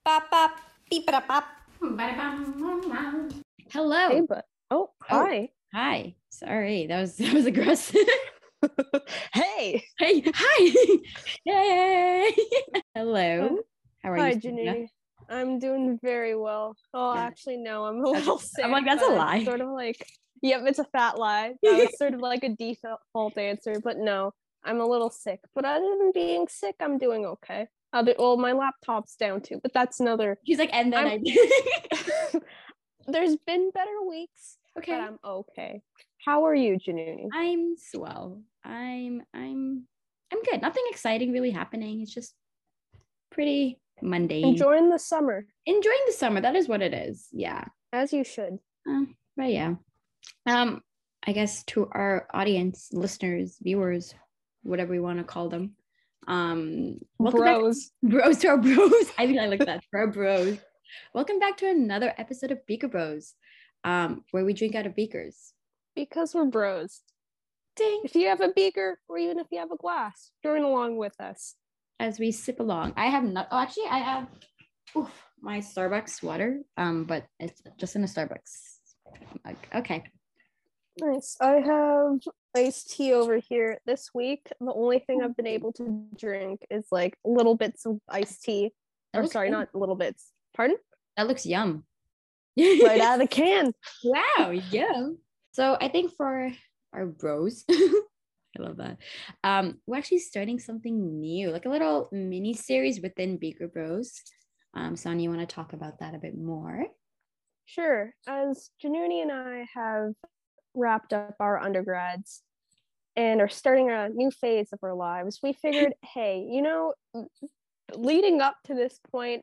Bop, bop, beep, bop, bop. Hello. Hey, but hi. Hi. Sorry, that was aggressive. Hey. Hey, hi. Yay. Hello. How are Hi, you? Sonia? Janine. I'm doing very well. Oh, Yeah. actually, no, I'm a little sick. I'm like, that's a but lie. it's sort of like, yep, it's a fat lie. That was sort of like a default answer, but no, I'm a little sick. But other than being sick, I'm doing okay. Well, my laptop's down too, but that's another. She's like, and then There's been better weeks, okay. but I'm okay. How are you, Janine? I'm swell. I'm good. Nothing exciting really happening. It's just pretty mundane. Enjoying the summer. Enjoying the summer. That is what it is. Yeah. As you should. But yeah. I guess to our audience, listeners, viewers, whatever we want to call them. Welcome Bros. Bros to our bros. I think I like that. For our bros. Welcome back to another episode of Beaker Bros, where we drink out of beakers. Because we're bros. Ding. If you have a beaker, or even if you have a glass, join along with us. As we sip along. I have not actually I have my Starbucks water. But it's just in a Starbucks mug. Okay. Nice. I have iced tea over here. This week, the only thing I've been able to drink is like little bits of iced tea. Or sorry, yum. not little bits. Pardon? That looks yum. Right out of the can. Wow, yum. So I think for our bros, I love that. We're actually starting something new, like a little mini series within Beaker Bros. Sonia, you want to talk about that a bit more? Sure. As Januni and I have wrapped up our undergrads and are starting a new phase of our lives, we figured, hey, leading up to this point,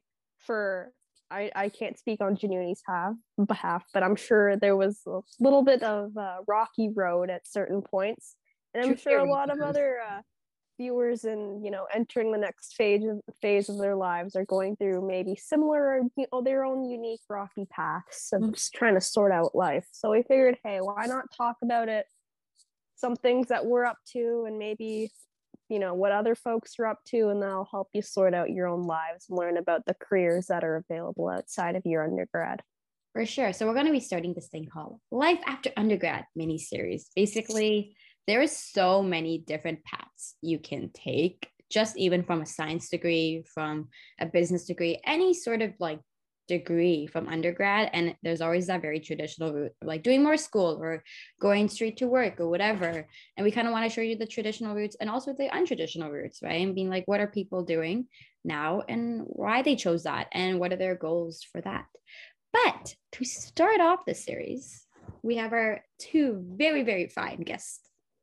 I can't speak on Januni's behalf, but I'm sure there was a little bit of rocky road at certain points, and I'm sure a lot of other viewers and entering the next phase of their lives are going through maybe similar or their own unique rocky paths of just trying to sort out life. So we figured, hey, why not talk about it, some things that we're up to, and maybe what other folks are up to, and that'll help you sort out your own lives and learn about the careers that are available outside of your undergrad. For sure. So we're going to be starting this thing called Life After Undergrad mini-series. Basically, there is so many different paths you can take, just even from a science degree, from a business degree, any sort of like degree from undergrad. And there's always that very traditional route, like doing more school or going straight to work or whatever. And we kind of want to show you the traditional routes and also the untraditional routes, right? And being like, what are people doing now and why they chose that and what are their goals for that? But to start off the series, we have our two very, very fine guests.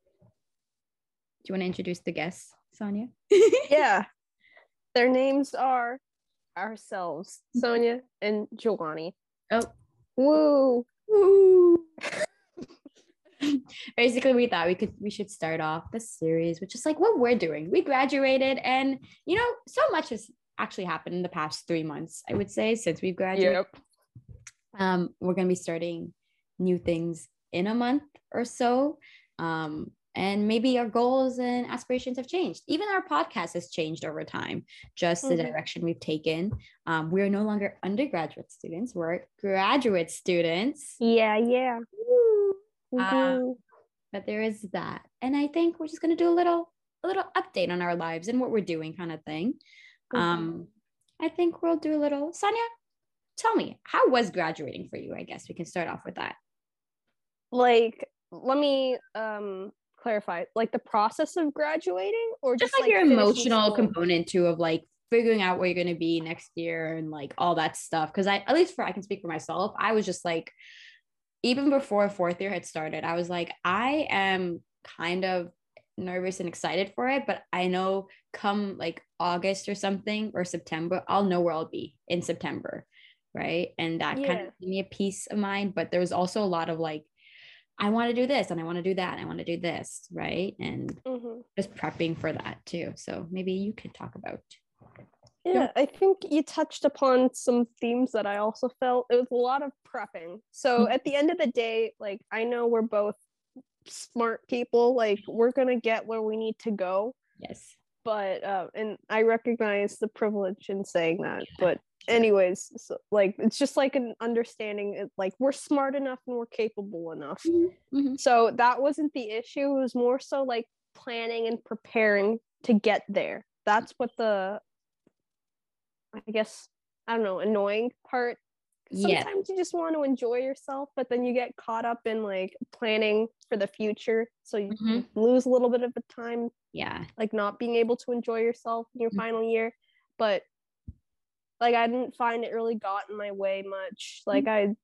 Do you want to introduce the guests, Sonia? Yeah. Their names are ourselves, Sonia and Giovanni. Oh. Woo. Woo. Basically, we thought we should start off the series with just like what we're doing. We graduated and, so much has actually happened in the past 3 months, I would say, since we've graduated. Yep. We're going to be starting new things in a month or so. And maybe our goals and aspirations have changed. Even our podcast has changed over time, just the direction we've taken. We're no longer undergraduate students. We're graduate students. Yeah. But there is that. And I think we're just going to do a little update on our lives and what we're doing kind of thing. I think we'll do a little. Sonia, tell me, how was graduating for you? I guess we can start off with that. Like, let me clarify, like the process of graduating, or just like your emotional component too of like figuring out where you're going to be next year and like all that stuff. Because I can speak for myself. I was just like, even before fourth year had started, I was like, I am kind of nervous and excited for it, but I know come like August or something or September, I'll know where I'll be in September, right? And that kind of gave me a peace of mind. But there was also a lot of like, I want to do this and I want to do that and I want to do this, right? And just prepping for that too. So maybe you could talk about. Yeah, I think you touched upon some themes that I also felt. It was a lot of prepping. So at the end of the day, like, I know we're both smart people, like we're going to get where we need to go. Yes. But, and I recognize the privilege in saying that, but anyways, so like it's just like an understanding, like we're smart enough and we're capable enough. Mm-hmm. So that wasn't the issue. It was more so like planning and preparing to get there. That's what the, I guess, I don't know, annoying part. Yeah. Sometimes you just want to enjoy yourself, but then you get caught up in like planning for the future, so you lose a little bit of the time, like not being able to enjoy yourself in your final year. But like I didn't find it really got in my way much. Like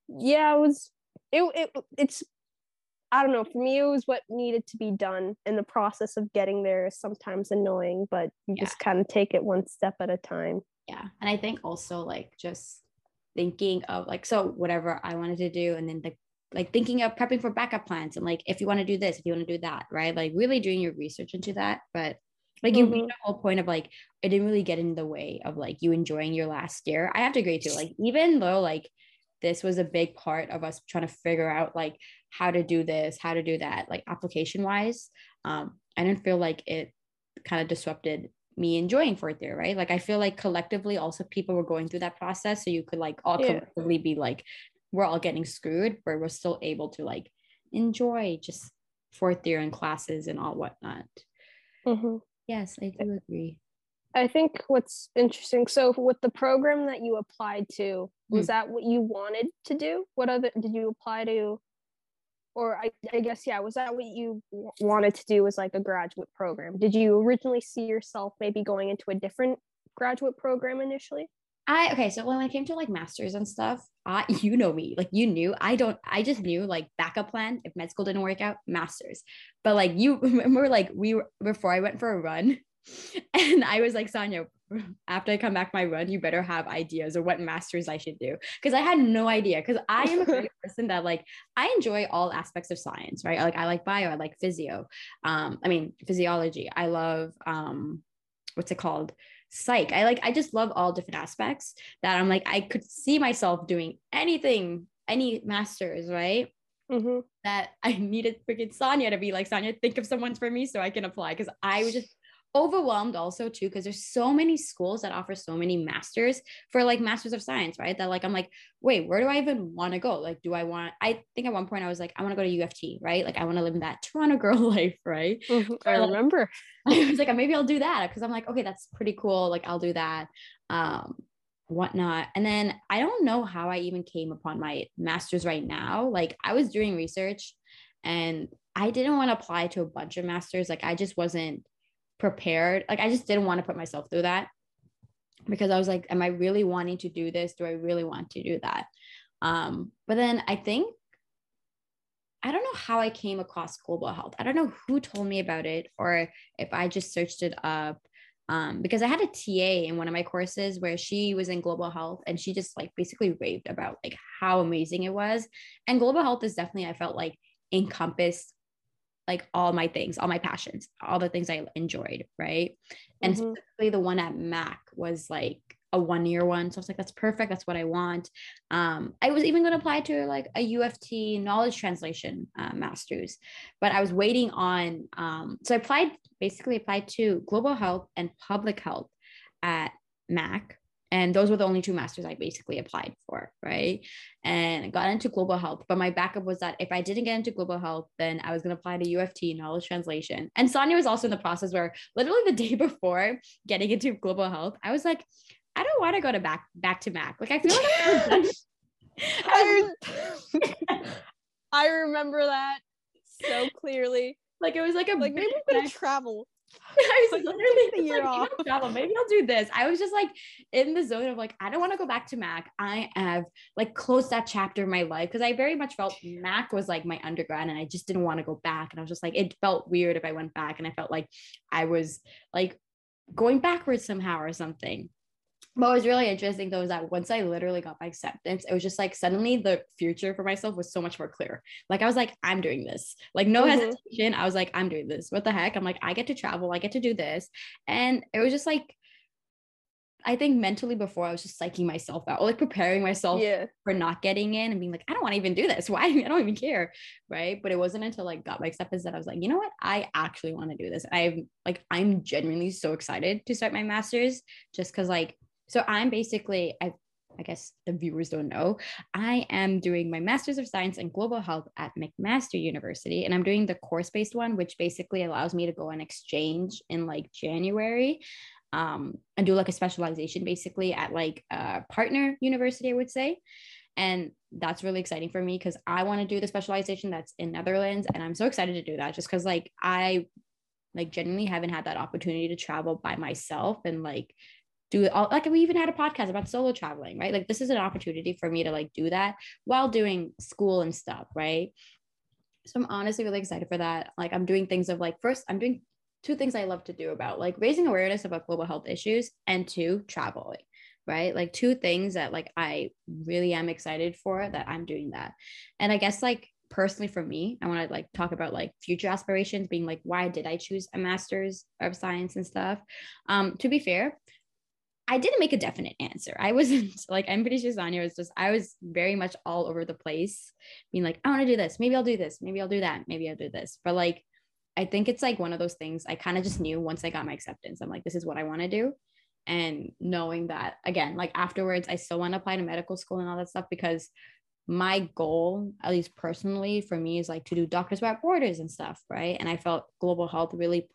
it's I don't know, for me it was what needed to be done, and the process of getting there is sometimes annoying, but you just kind of take it one step at a time. And I think also like just thinking of like, so whatever I wanted to do, and then like thinking of prepping for backup plans, and like if you want to do this, if you want to do that, right, like really doing your research into that. But like you made the whole point of like it didn't really get in the way of like you enjoying your last year. I have to agree too, like even though like this was a big part of us trying to figure out like how to do this, how to do that, like application wise, I didn't feel like it kind of disrupted me enjoying fourth year, right? Like I feel like collectively also people were going through that process, so you could like all collectively be like we're all getting screwed, but we're still able to like enjoy just fourth year and classes and all whatnot. Yes, I do agree. I think what's interesting, so with the program that you applied to, was that what you wanted to do? What other did you apply to? Or I guess, was that what you wanted to do as like a graduate program? Did you originally see yourself maybe going into a different graduate program initially? Okay, so when it came to like masters and stuff, you know me, like you knew, I just knew like backup plan if med school didn't work out, masters. But like you remember, like before I went for a run, and I was like, Sonia, after I come back my run, you better have ideas of what masters I should do, because I had no idea. Because I am a kind of person that like I enjoy all aspects of science, right? Like I like bio, I like physio, physiology. I love what's it called? Psych. I just love all different aspects that I'm like I could see myself doing anything, any masters, right? That I needed freaking Sonia to be like, Sonia, think of someone for me so I can apply, because I was just overwhelmed also too, because there's so many schools that offer so many masters for like masters of science, right? That like I'm like, wait, where do I even want to go? Like, I think at one point I was like, I want to go to UFT, right? Like I want to live in that Toronto girl life, right? I remember. I was like, maybe I'll do that, because I'm like, okay, that's pretty cool, like I'll do that, whatnot. And then I don't know how I even came upon my master's right now. Like I was doing research and I didn't want to apply to a bunch of masters. Like I just wasn't prepared. Like I just didn't want to put myself through that, because I was like, am I really wanting to do this? Do I really want to do that? But then I think, I don't know how I came across global health. I don't know who told me about it, or if I just searched it up, because I had a TA in one of my courses where she was in global health, and she just like basically raved about like how amazing it was. And global health is definitely, I felt like, encompassed like all my things, all my passions, all the things I enjoyed, right? And specifically the one at Mac was like a 1-year one. So I was like, that's perfect. That's what I want. I was even going to apply to like a UFT knowledge translation master's, but I was waiting on, so I applied to global health and public health at Mac. And those were the only 2 masters I basically applied for, right? And I got into global health. But my backup was that if I didn't get into global health, then I was going to apply to UFT, knowledge translation. And Sonia was also in the process where literally the day before getting into global health, I was like, I don't want to go to back to Mac. Like, I feel like I remember that so clearly. Like, it was like maybe I'm going to travel. I was literally the year off. Maybe I'll do this. I was just like in the zone of like, I don't want to go back to Mac. I have like closed that chapter in my life, because I very much felt Mac was like my undergrad, and I just didn't want to go back. And I was just like, it felt weird if I went back, and I felt like I was like going backwards somehow or something. What was really interesting though is that once I literally got my acceptance, it was just like suddenly the future for myself was so much more clear. Like I was like, I'm doing this. Like no hesitation. I was like, I'm doing this. What the heck? I'm like, I get to travel. I get to do this. And it was just like, I think mentally before I was just psyching myself out, or like preparing myself for not getting in and being like, I don't want to even do this. Why? I don't even care. Right. But it wasn't until I got my acceptance that I was like, you know what? I actually want to do this. I'm genuinely so excited to start my master's, just because like, so I'm basically, I guess the viewers don't know, I am doing my Master's of Science in Global Health at McMaster University, and I'm doing the course-based one, which basically allows me to go on exchange in like January, and do like a specialization basically at like a partner university, I would say. And that's really exciting for me because I want to do the specialization that's in Netherlands, and I'm so excited to do that just because like I like genuinely haven't had that opportunity to travel by myself and like do it all. Like we even had a podcast about solo traveling, right? Like this is an opportunity for me to like do that while doing school and stuff, right? So I'm honestly really excited for that. Like I'm doing things of like, first I'm doing two things I love to do about like raising awareness about global health issues, and two, traveling, right? Like two things that like I really am excited for, that I'm doing that. And I guess like personally for me, I want to like talk about like future aspirations, being like, why did I choose a master's of science and stuff? To be fair, I didn't make a definite answer. I wasn't like, I'm pretty sure Sonia was just, I was very much all over the place, being like, I want to do this. Maybe I'll do this. Maybe I'll do that. Maybe I'll do this. But like, I think it's like one of those things I kind of just knew once I got my acceptance. I'm like, this is what I want to do. And knowing that, again, like afterwards, I still want to apply to medical school and all that stuff, because my goal, at least personally for me, is like to do Doctors Without Borders and stuff. Right. And I felt global health really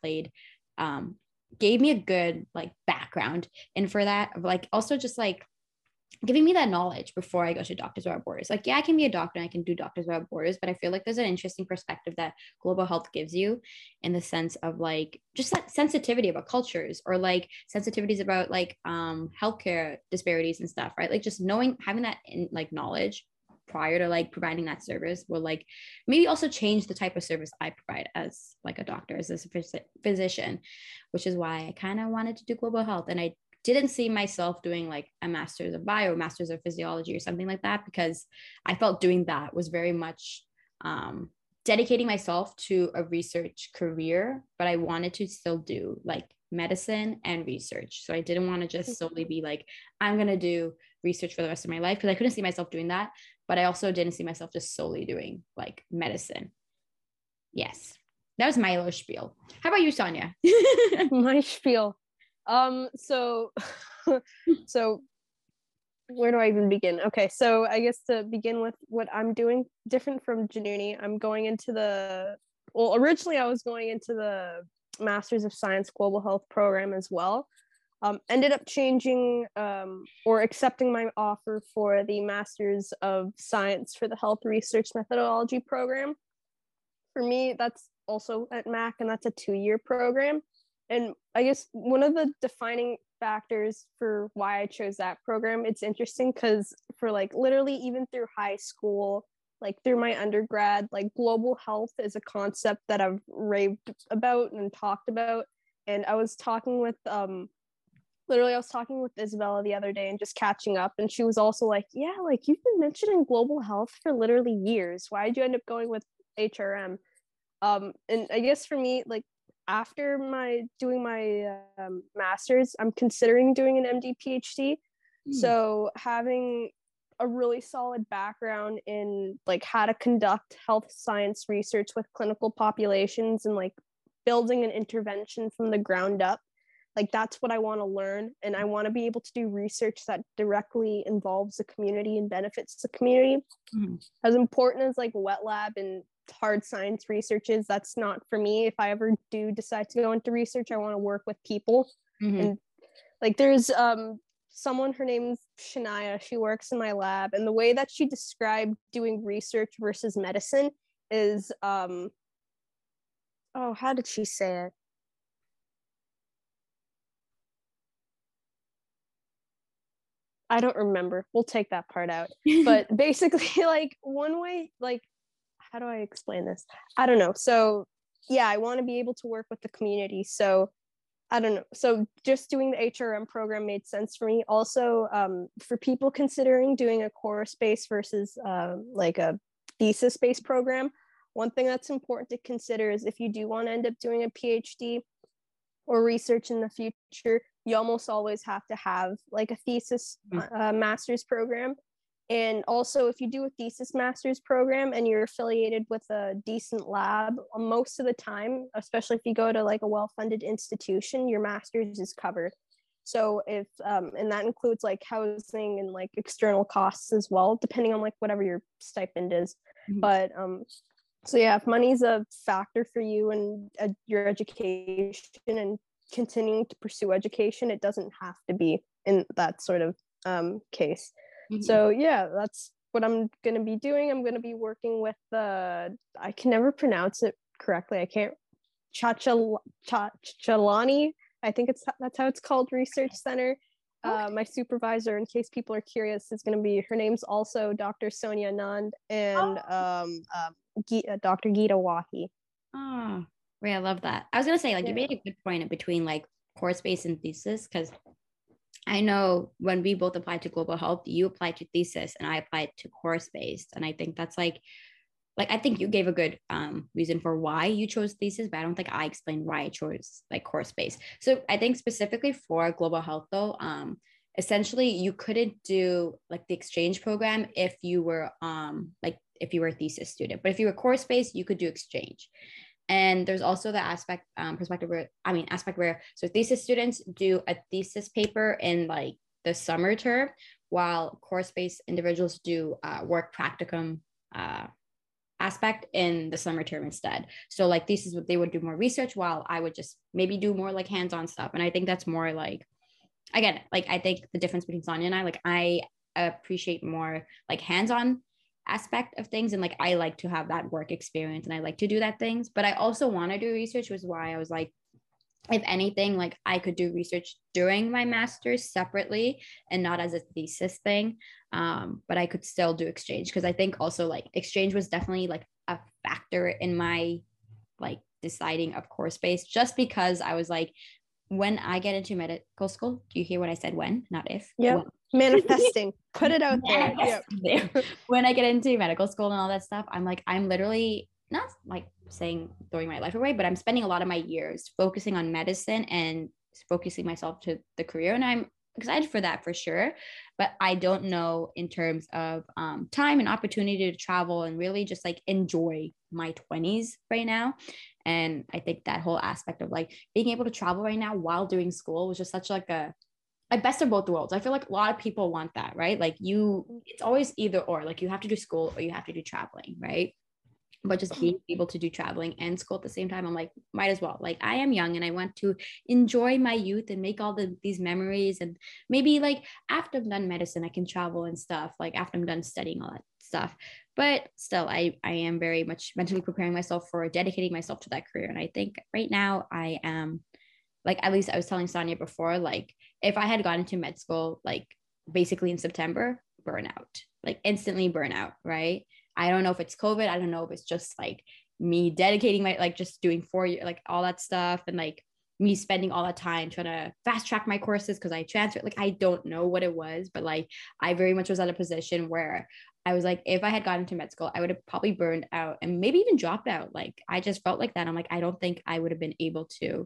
gave me a good like background and for that, like also just like giving me that knowledge before I go to Doctors Without Borders. Like, yeah, I can be a doctor and I can do Doctors Without Borders, but I feel like there's an interesting perspective that global health gives you, in the sense of like just that sensitivity about cultures, or like sensitivities about like healthcare disparities and stuff, right? Like just knowing, having that in like knowledge prior to like providing that service will like maybe also change the type of service I provide as like a doctor, as a physician, which is why I kind of wanted to do global health. And I didn't see myself doing like a master's of bio, master's of physiology or something like that, because I felt doing that was very much dedicating myself to a research career, but I wanted to still do like medicine and research. So I didn't want to just solely be like, I'm going to do research for the rest of my life, because I couldn't see myself doing that. But I also didn't see myself just solely doing like medicine. Yes. That was my little spiel. How about you, Sonia? My spiel. So so where do I even begin? Okay, so I guess to begin with, what I'm doing different from Januni, I'm going into originally I was going into the Masters of Science Global Health program as well. Ended up changing or accepting my offer for the Masters of Science for the Health Research Methodology program. For me, that's also at Mac, and that's a 2-year program. And I guess one of the defining factors for why I chose that program, it's interesting because for like literally even through high school, like through my undergrad, like global health is a concept that I've raved about and talked about. And I was talking with Isabella the other day and just catching up, and she was also like, yeah, like you've been mentioning global health for literally years. Why did you end up going with HRM? And I guess for me, like after doing my master's, I'm considering doing an MD PhD. So having a really solid background in like how to conduct health science research with clinical populations and like building an intervention from the ground up, like that's what I want to learn. And I want to be able to do research that directly involves the community and benefits the community. As important as like wet lab and hard science research is, that's not for me. If I ever do decide to go into research, I want to work with people. And like there's someone, her name's Shania, she works in my lab, and the way that she described doing research versus medicine is how did she say it? I don't remember. We'll take that part out. But basically, like one way, like, how do I explain this? I don't know. So yeah, I want to be able to work with the community. So I don't know. So just doing the HRM program made sense for me. Also, for people considering doing a course-based versus like a thesis-based program, one thing that's important to consider is if you do want to end up doing a PhD or research in the future, you almost always have to have like a thesis master's program. And also, if you do a thesis master's program and you're affiliated with a decent lab, most of the time, especially if you go to like a well-funded institution, your master's is covered. So if and that includes like housing and like external costs as well, depending on like whatever your stipend is. But so yeah, if money's a factor for you and your education and continuing to pursue education, it doesn't have to be in that sort of case. So yeah, that's what I'm going to be doing. I'm going to be working with the, I can never pronounce it correctly. I can't, Chachalani, I think that's how it's called, Research Center. Okay. My supervisor, in case people are curious, is going to be, her name's also Dr. Sonia Nand and Dr. Geeta Wahi. Oh, wait, I love that. I was going to say, like, you made a good point between like course-based and thesis, because I know when we both applied to global health, you applied to thesis and I applied to course-based. And I think that's like I think you gave a good reason for why you chose thesis, but I don't think I explained why I chose like course-based. So I think specifically for global health though, essentially you couldn't do like the exchange program if you were if you were a thesis student, but if you were course-based, you could do exchange. And there's also the aspect where so thesis students do a thesis paper in like the summer term, while course-based individuals do work practicum aspect in the summer term instead. So like thesis, they would do more research, while I would just maybe do more like hands-on stuff. And I think that's more like, again, like I think the difference between Sonia and I, like I appreciate more like hands-on aspect of things, and like I like to have that work experience and I like to do that things, but I also want to do research, which is why I was like, if anything, like I could do research during my master's separately and not as a thesis thing, but I could still do exchange, because I think also like exchange was definitely like a factor in my like deciding of course based, just because I was like, when I get into medical school, do you hear what I said? When, not if. Yeah. Manifesting. Put it out there. Yep. When I get into medical school and all that stuff, I'm like, I'm literally not like saying throwing my life away, but I'm spending a lot of my years focusing on medicine and focusing myself to the career. And I'm excited for that for sure. But I don't know in terms of time and opportunity to travel and really just like enjoy my 20s right now. And I think that whole aspect of like being able to travel right now while doing school was just such like a best of both worlds. I feel like a lot of people want that, right? Like it's always either or, like you have to do school or you have to do traveling, right? But just being able to do traveling and school at the same time, I'm like, might as well. Like I am young and I want to enjoy my youth and make all these memories. And maybe like after I'm done medicine, I can travel and stuff, like after I'm done studying all that stuff. But still, I am very much mentally preparing myself for dedicating myself to that career. And I think right now I am, like, at least I was telling Sonia before, like if I had gone into med school, like basically in September, burnout, like instantly burnout, right? I don't know if it's COVID. I don't know if it's just like me dedicating my, like just doing 4 years, like all that stuff. And like me spending all that time trying to fast track my courses because I transferred, like, I don't know what it was, but like, I very much was at a position where I was like, if I had gotten to med school, I would have probably burned out and maybe even dropped out. Like, I just felt like that. I'm like, I don't think I would have been able to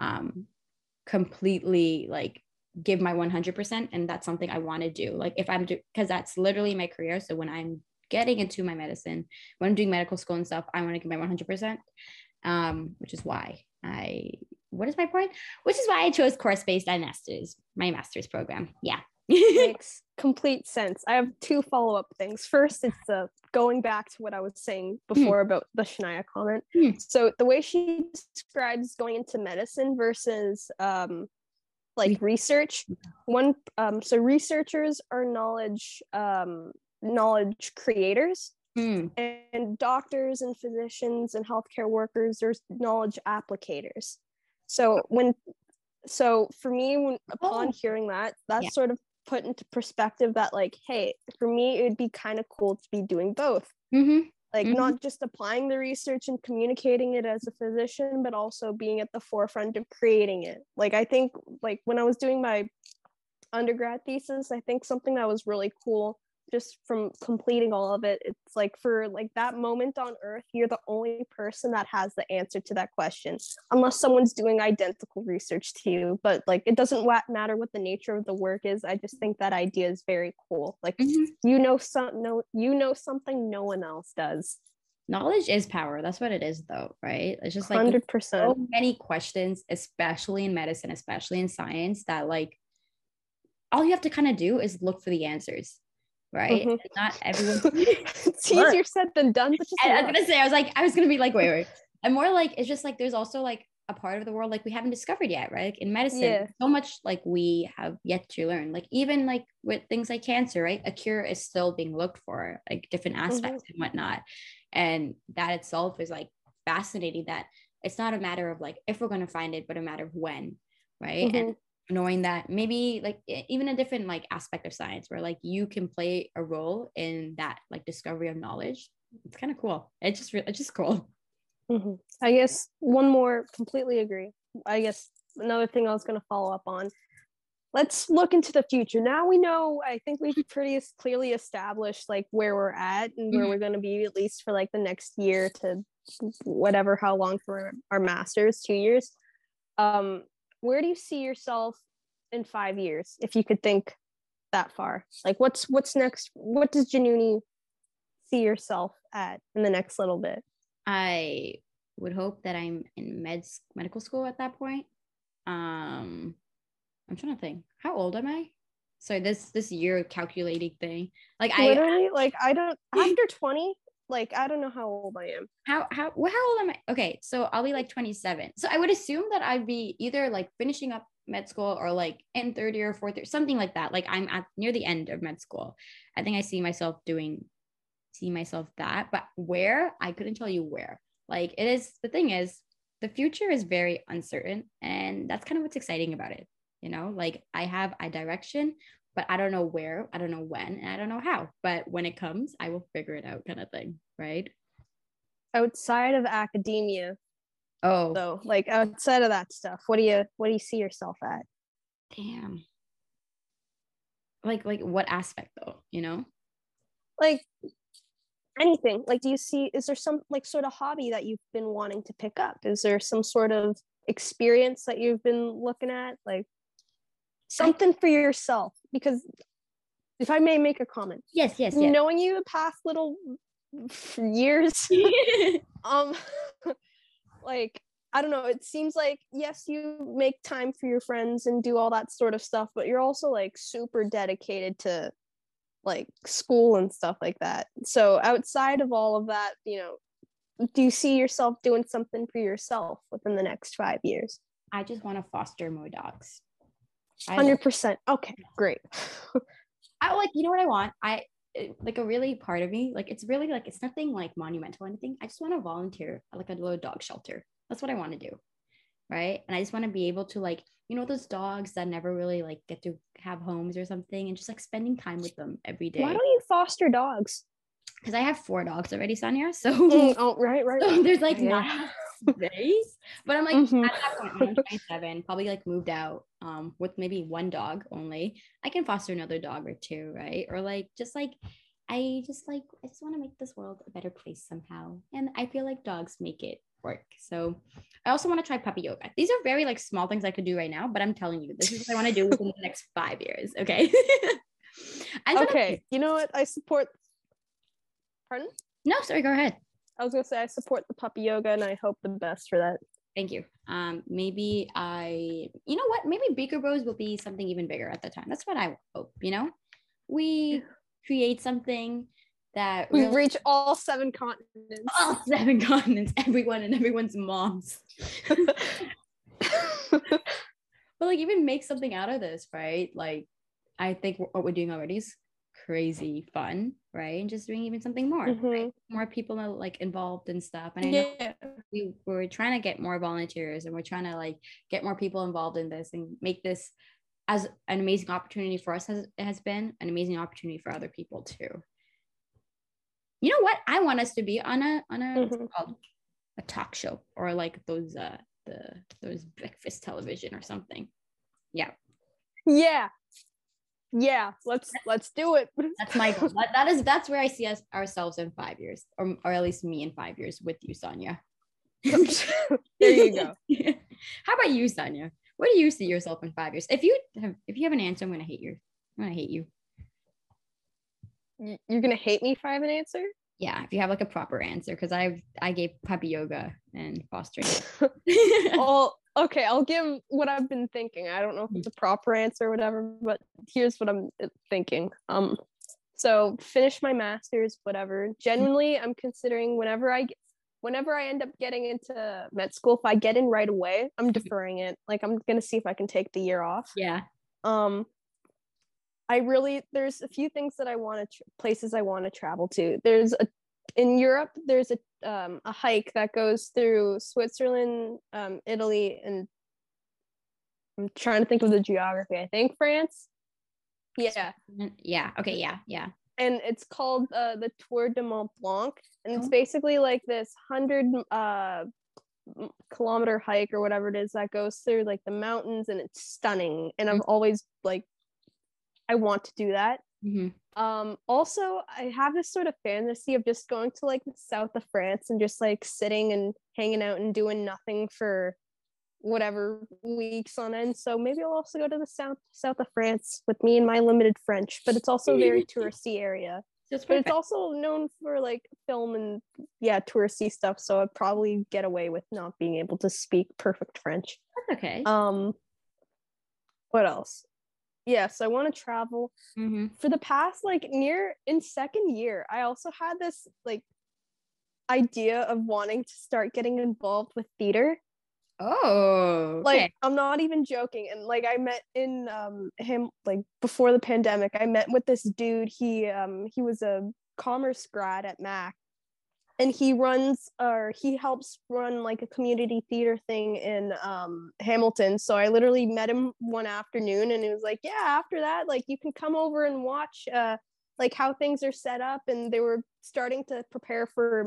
completely like give my 100%. And that's something I want to do. Like if I'm because that's literally my career. So when I'm getting into my medicine, when I'm doing medical school and stuff, I want to give my 100%, which is why what is my point? Which is why I chose course-based my master's program. Yeah. Makes complete sense. I have 2 follow-up things. First, it's going back to what I was saying before about the Shania comment. So the way she describes going into medicine versus like research, so researchers are knowledge creators, and doctors and physicians and healthcare workers are knowledge applicators. So for me, upon hearing that, sort of put into perspective that like, hey, for me, it would be kind of cool to be doing both. Like not just applying the research and communicating it as a physician, but also being at the forefront of creating it. Like, I think like when I was doing my undergrad thesis, I think something that was really cool just from completing all of it, it's like for like that moment on earth, you're the only person that has the answer to that question, unless someone's doing identical research to you. But like, it doesn't matter what the nature of the work is. I just think that idea is very cool. Like you know something no one else does. Knowledge is power. That's what it is though, right? It's just like 100%. So many questions, especially in medicine, especially in science, that like all you have to kind of do is look for the answers, right? Mhm. And not everyone. It's easier said than done, but just I was look. gonna say, I was gonna be like, wait. And more like, it's just like, there's also like a part of the world like we haven't discovered yet, right? Like in medicine, Yeah. so much like we have yet to learn. Like even like with things like cancer, right? A cure is still being looked for, like different aspects and whatnot. And that itself is like fascinating, that it's not a matter of like if we're gonna find it, but a matter of when, right? And knowing that maybe like even a different like aspect of science where like you can play a role in that like discovery of knowledge. It's kind of cool. It's just cool. I guess one more, completely agree. I guess another thing I was going to follow up on, let's look into the future. Now we know, I think we've pretty clearly established like where we're at and where we're going to be, at least for like the next year to whatever, how long for our masters, 2 years. Where do you see yourself in 5 years, if you could think that far? Like what's next? What does Januni see yourself at in the next little bit? I would hope that I'm in medical school at that point. I'm trying to think. How old am I? So this year calculating thing. Like literally, like I don't, after 20, like I don't know how old I am. How old am I? Okay, so I'll be like 27. So I would assume that I'd be either like finishing up med school or like in third year or fourth year, something like that. Like I'm at near the end of med school. I think I see myself that, but where, I couldn't tell you where. Like it is, the thing is, the future is very uncertain, and that's kind of what's exciting about it. You know, like I have a direction, but I don't know where, I don't know when, and I don't know how. But when it comes, I will figure it out, kind of thing, right? Outside of academia, Oh, though, like outside of that stuff, what do you see yourself at? damn. Like what aspect though, you know? Like anything. Like, is there some like sort of hobby that you've been wanting to pick up? Is there some sort of experience that you've been looking at? Like something for yourself? Because if I may make a comment. Yes. Knowing you the past little years, like I don't know, it seems like yes, you make time for your friends and do all that sort of stuff, but you're also like super dedicated to like school and stuff like that. So outside of all of that, do you see yourself doing something for yourself within the next 5 years? I just want to foster more dogs. 100%. Okay, great. I like, you know what I want? Like a really part of me, like it's really like, it's nothing like monumental or anything. I just want to volunteer at like a little dog shelter. That's what I want to do. Right. And I just want to be able to like, those dogs that never really like get to have homes or something, and just like spending time with them every day. Why don't you foster dogs? Because I have 4 dogs already, Sonia. So right. So there's like not space. But I'm like at that point, when I'm 27, probably like moved out with maybe 1 dog only. I can foster another dog or 2, right? Or like I just want to make this world a better place somehow. And I feel like dogs make it work. So I also want to try puppy yoga. These are very like small things I could do right now, but I'm telling you, this is what I want to do within the next 5 years. Okay. Okay. You know what? I support. Pardon? No, sorry, go ahead. I was gonna say I support the puppy yoga, and I hope the best for that. Thank you. Maybe you know what? Maybe Beaker Bros will be something even bigger at the time. That's what I hope. We create something that we reach all 7 continents. All 7 continents, everyone and everyone's moms. But like even make something out of this, right? Like I think what we're doing already is crazy fun, right? And just doing even something more, right? More people are like involved and stuff. And I know we're trying to get more volunteers, and we're trying to like get more people involved in this and make this as an amazing opportunity for us as it has been an amazing opportunity for other people too. You know what? I want us to be on a what's it called? A talk show, or like those breakfast television or something. Yeah. Let's do it. That's my goal. That's where I see ourselves in 5 years, or at least me in 5 years with you, Sonia. There you go. How about you, Sonia? Where do you see yourself in 5 years? If you have an answer, I'm gonna hate you. You're gonna hate me if I have an answer? Yeah, if you have like a proper answer, because I gave puppy yoga and fostering. Well, Okay, I'll give what I've been thinking. I don't know if it's a proper answer or whatever, but here's what I'm thinking. So finish my master's, whatever. Genuinely, I'm considering whenever I end up getting into med school, if I get in right away, I'm deferring it. Like I'm gonna see if I can take the year off. Yeah. There's a few things that I want to places I want to travel to. In Europe, there's a hike that goes through Switzerland, Italy, and I'm trying to think of the geography. I think France. Yeah. Yeah. Okay. Yeah. And it's called the Tour de Mont Blanc, and it's basically like this 100 kilometer hike or whatever it is that goes through like the mountains, and it's stunning. And I've always like, I want to do that. Also, I have this sort of fantasy of just going to like the south of France and just like sitting and hanging out and doing nothing for whatever weeks on end. So maybe I'll also go to the south of France with me and my limited French. But it's also a very touristy area. But it's also known for like film and touristy stuff. So I'd probably get away with not being able to speak perfect French. That's okay. What else? Yes, I want to travel. For the past in second year, I also had this like idea of wanting to start getting involved with theater. Oh, okay. Like I'm not even joking. And like I met in him like before the pandemic, I met with this dude. He was a commerce grad at Mac, and he helps run like a community theater thing in Hamilton. So I literally met him one afternoon, and he was like, yeah, after that, like you can come over and watch like how things are set up. And they were starting to prepare for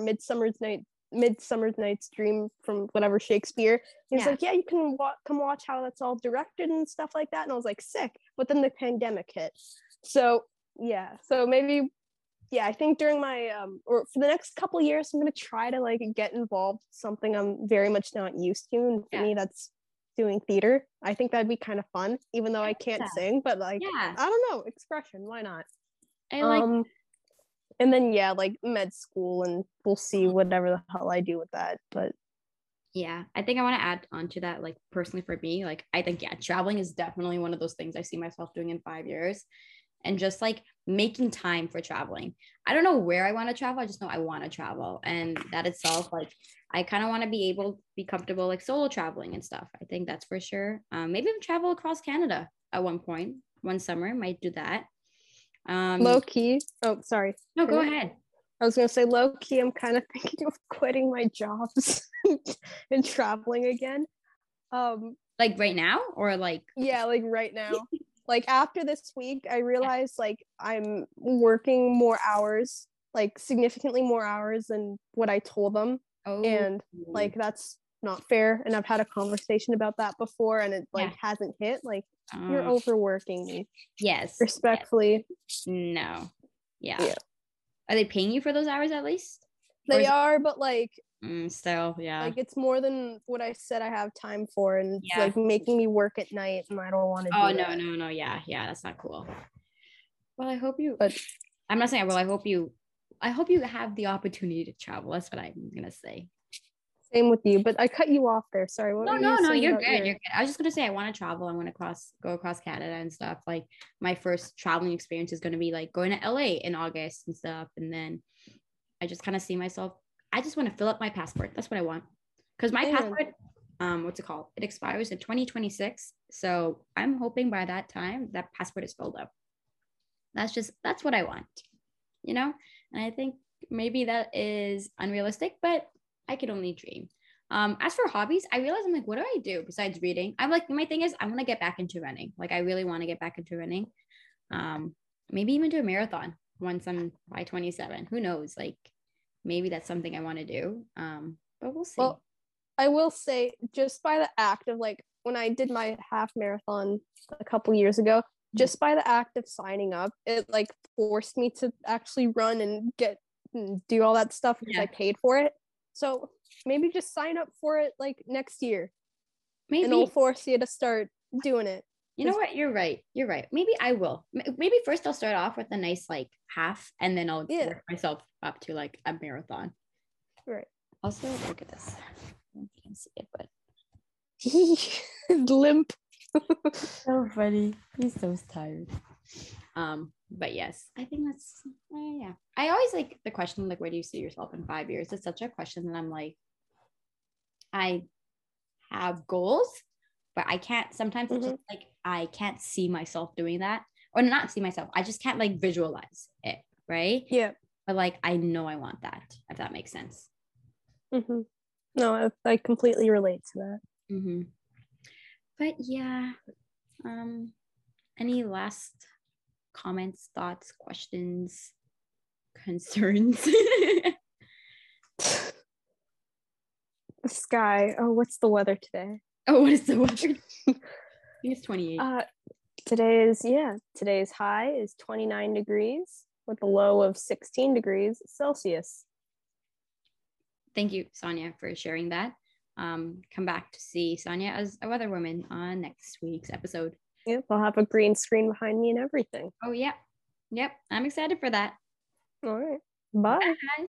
Midsummer Night's Dream from whatever Shakespeare. He was like, yeah, you can come watch how that's all directed and stuff like that. And I was like, sick. But then the pandemic hit. So maybe I think during my or for the next couple of years, I'm gonna try to like get involved with something I'm very much not used to. And for me, that's doing theater. I think that'd be kind of fun, even though I can't sing, but like I don't know, expression, why not? I like and then like med school, and we'll see whatever the hell I do with that. But yeah, I think I want to add on to that, like personally for me, like I think traveling is definitely one of those things I see myself doing in 5 years, and just like making time for traveling. I don't know where I want to travel, I just know I want to travel, and that itself, like I kind of want to be able to be comfortable like solo traveling and stuff. I think that's for sure. Maybe even travel across Canada at one point, one summer, might do that. Low key. Oh, sorry. No, go ahead. I was gonna say low key, I'm kind of thinking of quitting my jobs and traveling again. Like right now, or like like right now. Like after this week, I realized like I'm working more hours, like significantly more hours than what I told them. And like that's not fair. And I've had a conversation about that before, and it like hasn't hit. Like you're overworking me. Yes. Respectfully. No. Yeah. Are they paying you for those hours at least? They are, but like still, like it's more than what I said I have time for, and it's like making me work at night, and I don't want to do that. No. Yeah, that's not cool. Well, I hope you, but I'm not saying, well, I hope you have the opportunity to travel. That's what I'm gonna say. Same with you, but I cut you off there. Sorry. No, you're good. You're good. I was just gonna say I want to travel. I want to go across Canada and stuff. Like my first traveling experience is gonna be like going to LA in August and stuff, and then I just kind of see myself. I just want to fill up my passport. That's what I want, because my passport, what's it called? It expires in 2026. So I'm hoping by that time that passport is filled up. That's what I want, and I think maybe that is unrealistic, but I could only dream. As for hobbies, I realize I'm like, what do I do besides reading? I'm like, my thing is I want to get back into running. Like I really want to get back into running. Maybe even do a marathon once I'm by 27. Who knows? Like maybe that's something I want to do. But we'll see. Well, I will say just by the act of like when I did my half marathon a couple years ago, just by the act of signing up, it like forced me to actually run and do all that stuff because I paid for it. So maybe just sign up for it like next year. Maybe. And it'll force you to start doing it. You know what? You're right. Maybe I will. Maybe first I'll start off with a nice like half, and then I'll work myself up to like a marathon. Right. Also, look at this. You can see it, but Limp. So funny. He's so tired. But yes, I think that's yeah. I always like the question like, where do you see yourself in 5 years? It's such a question that I'm like, I have goals, but I can't sometimes it's just like I can't see myself doing that. Or not see myself. I just can't like visualize it, right? Yeah. But like I know I want that, if that makes sense. No, I completely relate to that. But yeah, any last comments, thoughts, questions, concerns? The sky. Oh, what's the weather today? Oh, what is the weather? I think it's 28. Today's high is 29 degrees with a low of 16 degrees Celsius. Thank you, Sonia, for sharing that. Come back to see Sonia as a weather woman on next week's episode. Yep, I'll have a green screen behind me and everything. Oh, yeah. Yep. I'm excited for that. All right. Bye. Bye.